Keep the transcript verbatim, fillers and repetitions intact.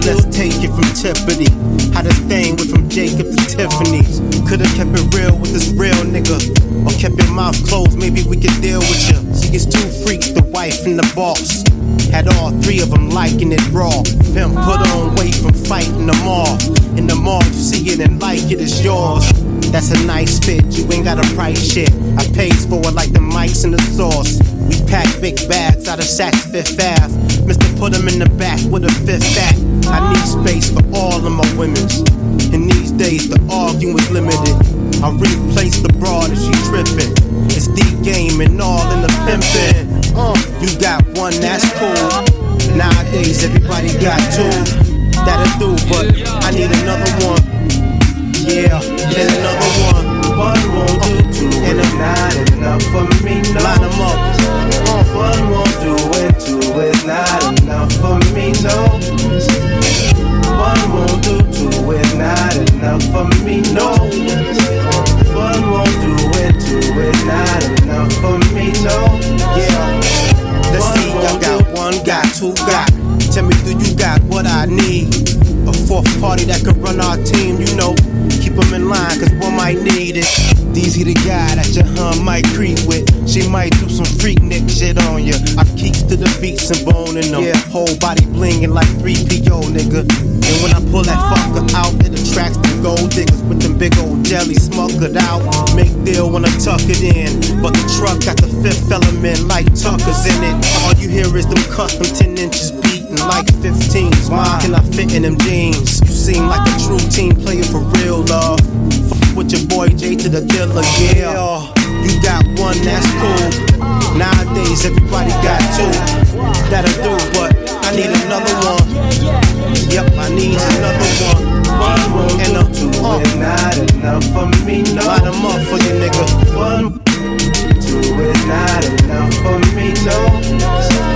let's take it from Tiffany. How this thing went from Jacob to Tiffany's. Could've kept it real with this real nigga, or kept your mouth closed, maybe we could deal with you. See, it's two freaks, the wife and the boss. Had all three of them liking it raw. Pimp put on weight from fighting them all. In the mall, you see it and like it, it's yours. That's a nice fit, you ain't got a price shit. I pays for it like the mics and the sauce. We pack big bags out of Saks Fifth Ave. Mister put them in the back with a fifth back. I need space for all of my women's. In these days, the arguing was limited. I replace the broad if she trippin'. It's the game and all in the pimpin'. Uh, you got one, that's cool. Nowadays, everybody got two. That'll do, but I need another one. Yeah, then another one. One won't do, two and it's not enough for me, no. Line them up. Uh, one won't do and two is not enough for me, no. One won't do, two is not enough for me, no. One won't do and two is not enough for me, no. Yeah. Let's see, I got one, got two, got. Tell me, do you got what I need? A fourth party that could run our team, you know. Keep them in line, cause one might need it. Deezy the guy that your hun might creep with. She might do some freak nick shit on ya. I keeps to the beats and boning them. Yeah, whole body blingin' like three P O, nigga. And when I pull that fucker out, it attracts the gold diggers with them big old jelly smuckered out. Make deal when I tuck it in, but the truck got the fifth element like Tucker's in it. All you hear is them custom ten inches beating like fifteens. Why can I fit in them jeans? You seem like a true team player for real, love. Fuck with your boy J to the dealer, yeah. You got one, that's cool. Nowadays everybody got two. That'll do, but I need another one. Yep, I need another one. One won't and a two uh, is not enough for me, no. Line them up for you, nigga. One, two is not enough for me, no.